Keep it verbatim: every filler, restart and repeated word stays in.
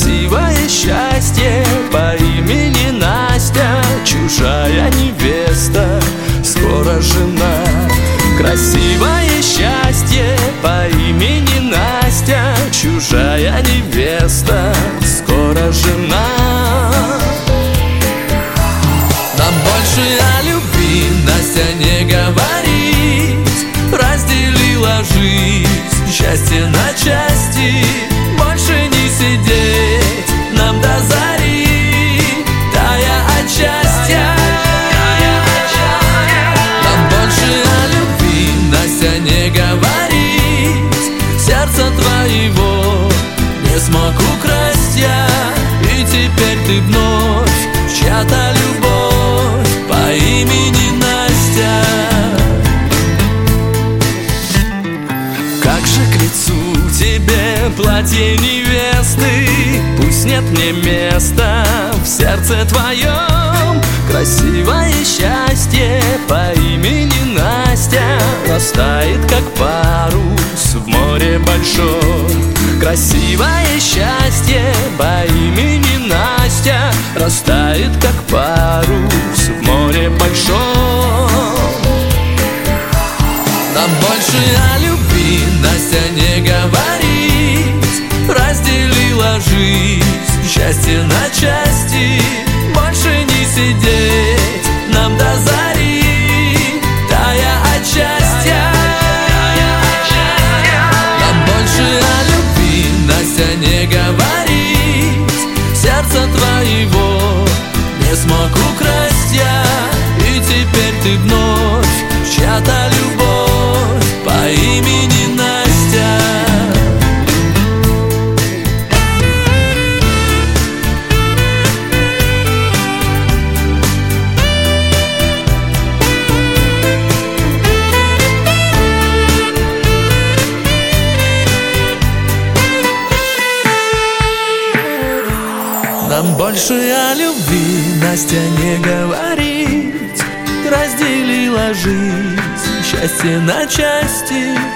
красивое счастье по имени Настя, чужая невеста, скоро жена. Красивое счастье по имени Настя, чужая невеста, скоро жена. Нам больше о любви Настя не говорит, разделила жизнь, счастье на части. Больше не сидеть нам до зари, тая от счастья. Нам больше о любви Настя не говорит, сердца твоего не смог украсть я. И теперь ты вновь чья-то любовь по имени Настя. Как же к лицу тебе платье невесты, пусть нет мне места в сердце твоем. Красивое счастье по имени Настя растает, как парус в море большом. Красивое счастье по имени Настя растает, как парус в море большом. Нам больше о любви Настя не говорит, разделила жизнь, счастье на части. Больше не сидеть нам до зари, тая от счастья. Нам больше о любви Настя не говорит, сердца твоего не смог украсть я. И теперь ты вновь чья-то любовь по имени Настя. Нам больше о любви Настя не говорит, разделила жизнь, счастье на части.